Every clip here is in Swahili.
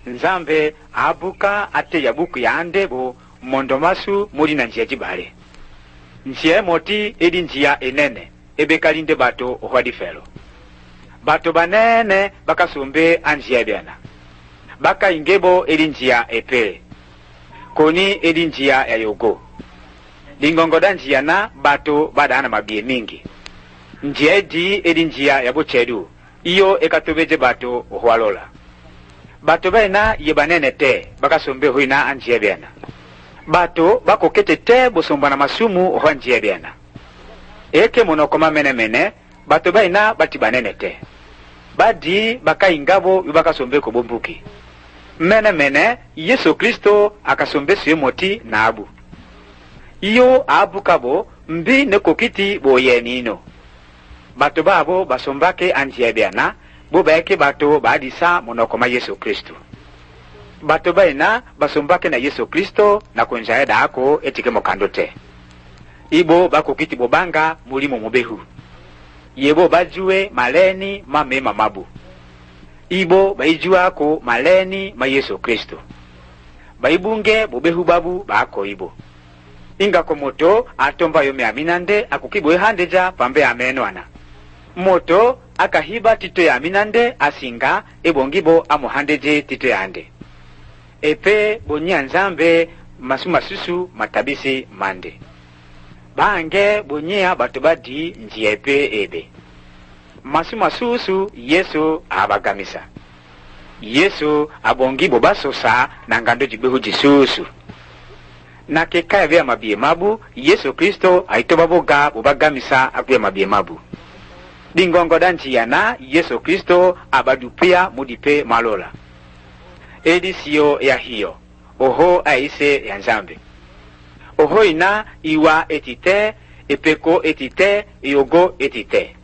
Nzambe abuka ate yabuku yande bo mondomasu muri na njia jibale. Njia moti edi njia enene ebekalinde bato ohwadi felo. Bato banene bakasumbe anjia biana. Baka ingebo edi njia epe. Koni edi njia ya yogo. Lingongoda njia na bato badana mabie mingi. Njia edi njia ya bochedu. Iyo ekatobeje bato ohwalola. Bato baina yebanene te bakasombe huina anjia biana. Bato bako kete te bosomba na masumu ohwa njia biana. Eke monokoma mene bato baina batibanene te. Badi baka ingabo bakasombe ko bombuki. Mene Yesu Kristo akasombe suye moti na abu. Iyo abu kabo mbi nekokiti boye nino. Bato babo basombake anjia biana. Bobeke bato baadisa monokoma Yesu Kristo. Bato baina basombake na Yesu Kristo na konjaeda ako etike mokandote. Ibo bako kiti bobanga mulimo mubehu. Yebo bajue maleni mame mamabu. Ibo baijua ako maleni ma Yesu Kristo. Baibunge bobehu babu bako ibo. Inga komoto atomba yome aminande akukibo handeja pambe amenwana. Moto akahiba tito ya minande asinga ebongibo amuhandeje tito yande. Epe bonya Nzambe masumasusu matabisi mande. Bange bonya batubadi njiepe ebe. Masumasusu Yesu abagamisa. Yesu abongibo basosa na ngando jibehu jisusu. Na kekaya vya mabie mabu Yesu Kristo aitobaboga bubagamisa akuya mabie mabu. Dingongo danjia na Yesu Kristo abadupia mudipe malola. Edisio ya hiyo. Oho aise ya Nzambe. Oho ina iwa etite, epeko etite, yogo etite.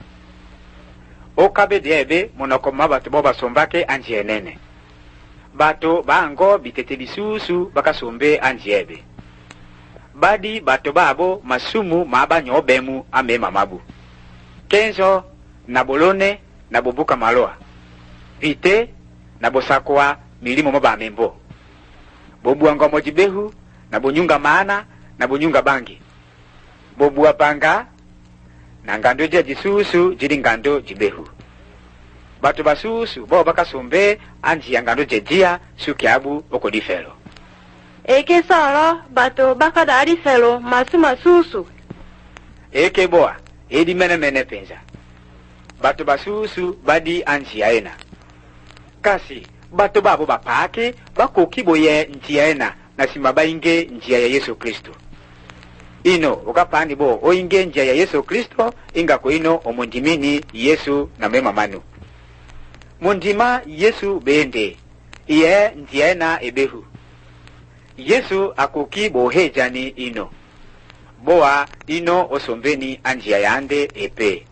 Okabe diebe monokoma bato boba sombake anjienene. Bato bango bitete bisusu bakasombe anjiebe. Badi bato babo masumu mabanyo obemu ame mamabu. Kenzo na bolone na bobuka maloa. Vite na bosakwa milimo moba membo. Bobuanga mojibehu na bonyunga maana na bonyunga bangi. Bobua panga na ngando jisusu jiri ngando jibehu. Bato basusu bo bakasombe anji ya ngando jejia sukiabu okodifelo. Eke sala bato bakadari felo masumasusu. Eke boa edi mene penza. Bato basusu badi anji aena. Kasi bato babo bapake bako kiboye njiaena na simaba inge njia ya Yesu Kristo. Ino ukapani bo oinge njia ya Yesu Kristo inga ko ino omundimini Yesu na mema manu. Mundima Yesu bende iye njiaena ebehu. Yesu akuki bohejani ino. Boa ino osombeni anjia yande epe.